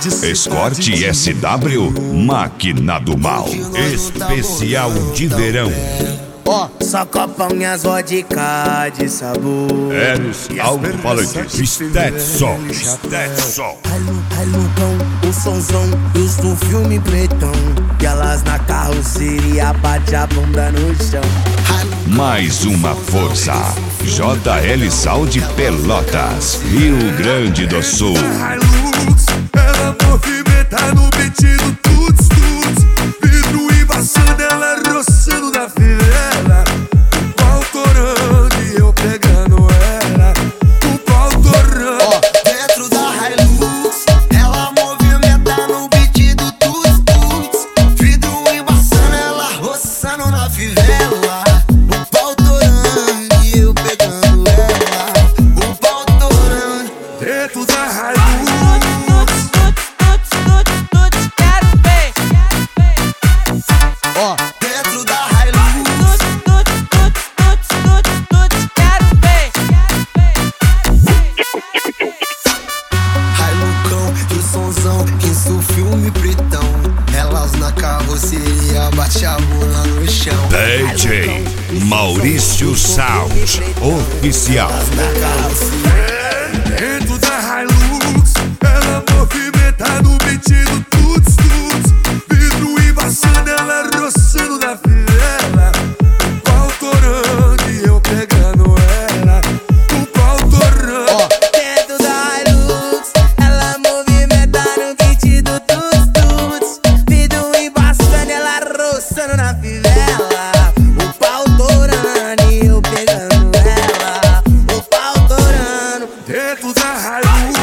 Escort SW, máquina do mal. Especial de verão. Ó, só copa minhas vodka de sabor. É nos alto-falantes. Stetson. Lucão, o sonzão, eu sou filme pretão. E elas na carroceria bate a bunda no chão. Mais uma força. JL Saúde Pelotas, Rio Grande do Sul. Ela movimenta no beat do tuts tuts. Vidro embaçando, ela roçando na fivela. O pau torando e eu pegando ela. O pau torando. Ó, dentro da Hilux, ela movimenta no beat do tuts tuts. Vidro embaçando, ela roçando na fivela. O pau torando e eu pegando ela. O pau torando. Dentro da Hilux. Ó, dentro da Hilux. Hilucão, que sonzão, que isso filme pretão. Elas na carroceria, bate a bola no chão. DJ Maurício Sound Oficial. Dentro da Hilux, ela movimenta no beat do tuts tuts. Vidro embaçando, ela roçando na fivela. O pau torando e eu pegando ela. O pau torando. Ó, dentro da Hilux, ela movimenta no beat do tuts tuts. Vidro embaçando, ela roçando na fivela. O pau torando e eu pegando ela. O pau torando. Dentro da Hilux.